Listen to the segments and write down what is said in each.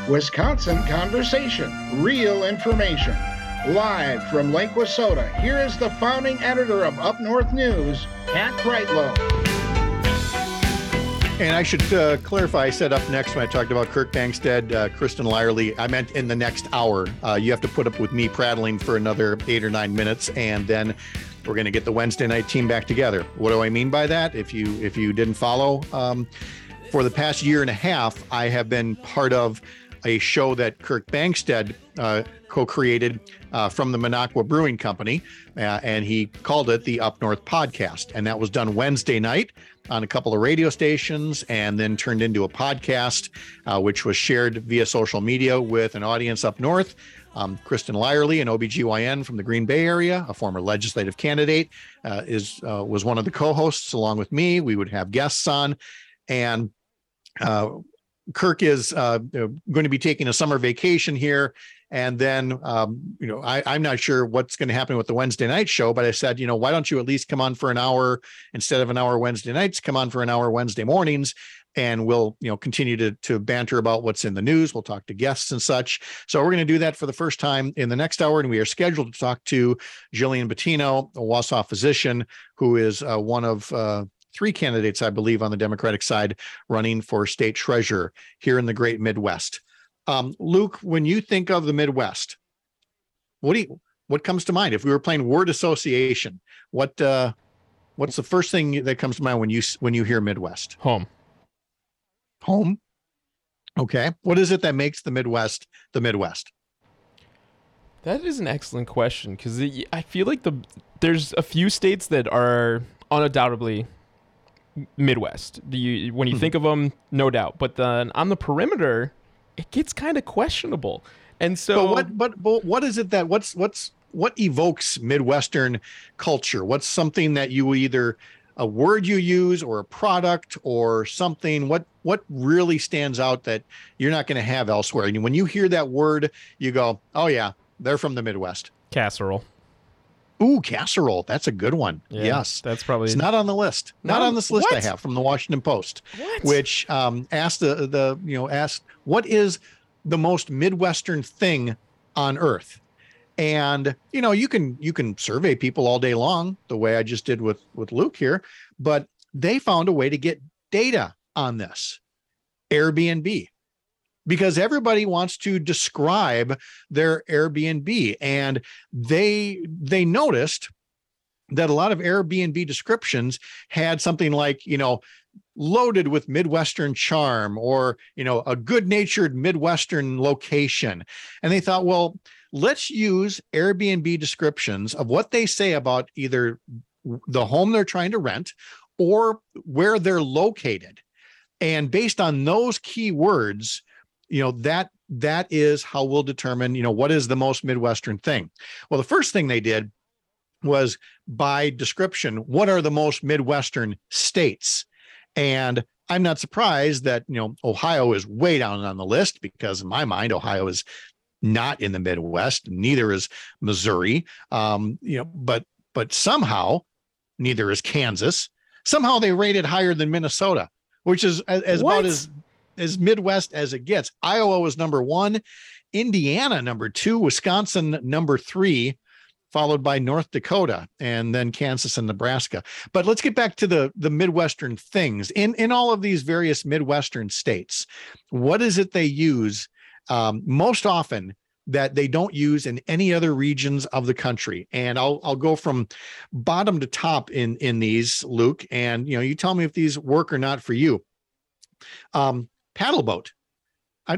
Wisconsin Conversation, real information. Live from Lake Wissota, here is the founding editor of Up North News, Pat Breitlow. And I should clarify, I said up next when I talked about Kirk Bangstad, Kristen Lyerly. I meant in the next hour. You have to put up with me prattling for another 8 or 9 minutes, and then we're going to get the Wednesday night team back together. What do I mean by that? If you didn't follow, for the past year and a half, I have been part of a show that Kirk Bangstad co-created from the Minocqua Brewing Company, and he called it the Up North Podcast. And that was done Wednesday night on a couple of radio stations and then turned into a podcast, which was shared via social media with an audience up north. Kristen Lyerly, an OBGYN from the Green Bay area, a former legislative candidate, was one of the co-hosts along with me. We would have guests on, and Kirk is going to be taking a summer vacation here. And then, I'm not sure what's going to happen with the Wednesday night show, but I said, why don't you at least come on for an hour instead of an hour Wednesday nights, come on for an hour Wednesday mornings, and we'll, continue to banter about what's in the news. We'll talk to guests and such. So we're going to do that for the first time in the next hour. And we are scheduled to talk to Jillian Bettino, a Wausau physician, who is one of 3 candidates, I believe, on the Democratic side running for state treasurer here in the great Midwest. Luke, when you think of the Midwest, what comes to mind? If we were playing word association, what's the first thing that comes to mind when you hear Midwest? Home. Okay. What is it that makes the Midwest the Midwest? That is an excellent question, because I feel like there's a few states that are undoubtedly Midwest. When you think of them, no doubt. But then on the perimeter, it gets kind of questionable. And so, but what is it that what evokes Midwestern culture? What's something that you either a word you use or a product or something? What really stands out that you're not going to have elsewhere? And when you hear that word, you go, "Oh yeah, they're from the Midwest." Casserole. Ooh, casserole. That's a good one. Yeah, yes. That's probably... It's not on the list. Not on this list. What? I have from the Washington Post, What? which asked asked what is the most Midwestern thing on earth? And, you can survey people all day long the way I just did with Luke here, but they found a way to get data on this. Airbnb. Because everybody wants to describe their Airbnb, and they noticed that a lot of Airbnb descriptions had something like, loaded with Midwestern charm, or, a good-natured Midwestern location. And they thought, well, let's use Airbnb descriptions of what they say about either the home they're trying to rent or where they're located. And based on those keywords, that is how we'll determine, what is the most Midwestern thing. Well, the first thing they did was by description, what are the most Midwestern states? And I'm not surprised that, Ohio is way down on the list, because in my mind, Ohio is not in the Midwest. Neither is Missouri. But somehow neither is Kansas. Somehow they rated higher than Minnesota, which is about as Midwest as it gets. Iowa was number 1, Indiana number 2, Wisconsin number 3, followed by North Dakota, and then Kansas and Nebraska. But let's get back to the Midwestern things in all of these various Midwestern states. What is it they use most often that they don't use in any other regions of the country? And I'll go from bottom to top in these, Luke, and you tell me if these work or not for you. Paddle boat. I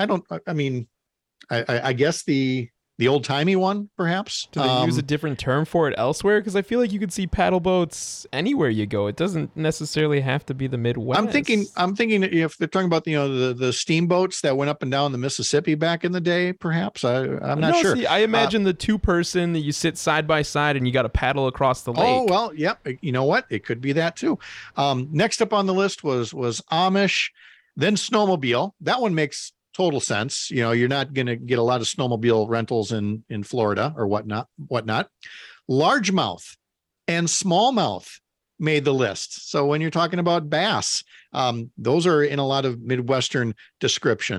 guess the old timey one, perhaps. Do they use a different term for it elsewhere? Because I feel like you could see paddle boats anywhere you go. It doesn't necessarily have to be the Midwest. I'm thinking if they're talking about the steamboats that went up and down the Mississippi back in the day, perhaps. I'm not sure. See, I imagine the 2-person that you sit side by side and you got to paddle across the lake. Oh well, yep. You know what? It could be that too. Next up on the list was Amish, then snowmobile. That one makes total sense. You're not going to get a lot of snowmobile rentals in Florida or whatnot. Largemouth and smallmouth made the list. So when you're talking about bass, those are in a lot of Midwestern descriptions.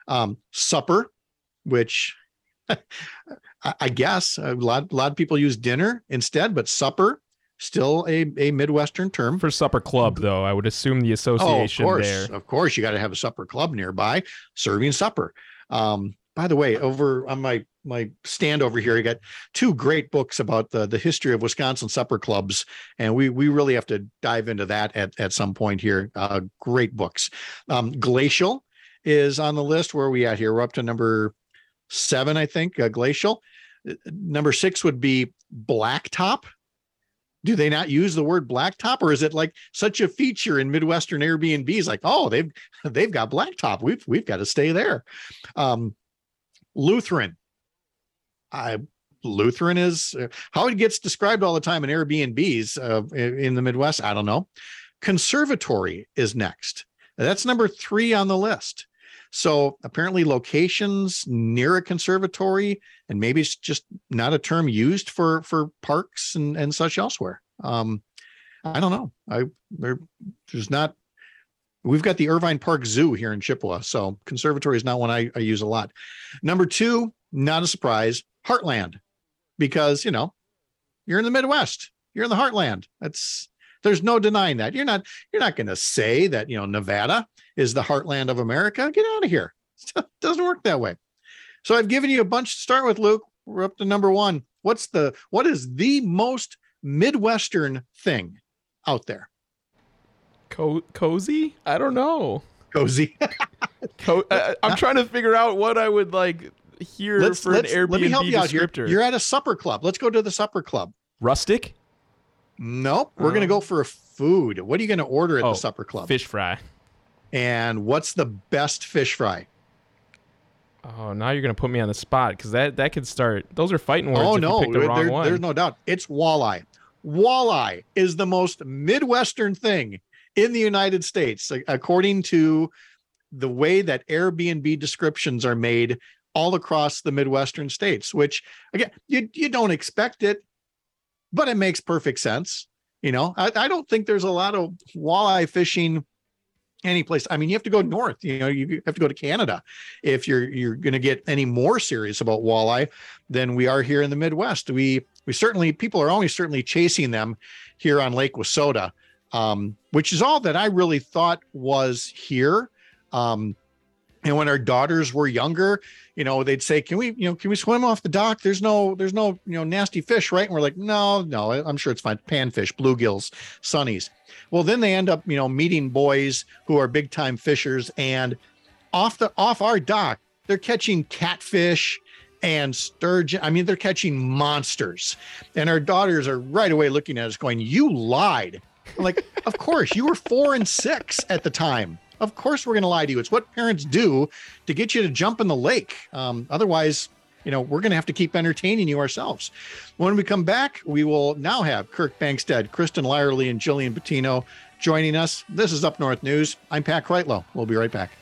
Supper, which I guess a lot of people use dinner instead, but supper, still a Midwestern term. For supper club, though, I would assume the association there. Of course, you got to have a supper club nearby serving supper. By the way, over on my stand over here, I got two great books about the history of Wisconsin supper clubs, and we really have to dive into that at some point here. Great books. Glacial is on the list. Where are we at here? We're up to number 7, I think. Glacial. Number 6 would be Blacktop. Do they not use the word blacktop, or is it like such a feature in Midwestern Airbnbs? Like, oh, they've got blacktop. We've got to stay there. Lutheran. Lutheran is how it gets described all the time in Airbnbs in the Midwest. I don't know. Conservatory is next. That's number 3 on the list. So apparently locations near a conservatory, and maybe it's just not a term used for parks and such elsewhere. I don't know. There's not. We've got the Irvine Park Zoo here in Chippewa, so conservatory is not one I use a lot. Number 2, not a surprise, Heartland, because you're in the Midwest, you're in the Heartland. There's no denying that. You're not going to say that Nevada is the heartland of America. Get out of here. It doesn't work that way. So I've given you a bunch to start with, Luke. We're up to number 1. What is the most Midwestern thing out there? Cozy? I don't know. Cozy. I'm trying to figure out what I would hear for an Airbnb let me help you out here. descriptor. You're at a supper club. Let's go to the supper club. Rustic? Nope. We're going to go for a food. What are you going to order at the supper club? Fish fry. And what's the best fish fry? Oh, now you're going to put me on the spot, because that could start. Those are fighting words. Oh, if no. you pick the wrong one. There's no doubt. It's walleye. Walleye is the most Midwestern thing in the United States, according to the way that Airbnb descriptions are made all across the Midwestern states, which, again, you don't expect it, but it makes perfect sense. I don't think there's a lot of walleye fishing any place. I mean, you have to go north, you have to go to Canada if you're going to get any more serious about walleye than we are here in the Midwest. We certainly, people are always certainly chasing them here on Lake Wissota, which is all that I really thought was here. And when our daughters were younger, they'd say, can we swim off the dock? There's no, nasty fish, right? And we're like, no, I'm sure it's fine. Panfish, bluegills, sunnies. Well, then they end up, meeting boys who are big time fishers, and off our dock, they're catching catfish and sturgeon. I mean, they're catching monsters, and our daughters are right away looking at us going, you lied. I'm like, of course, you were 4 and 6 at the time. Of course we're going to lie to you. It's what parents do to get you to jump in the lake. Otherwise, we're going to have to keep entertaining you ourselves. When we come back, we will now have Kirk Bangstead, Kristen Lyerly, and Jillian Bettino joining us. This is Up North News. I'm Pat Kreitlow. We'll be right back.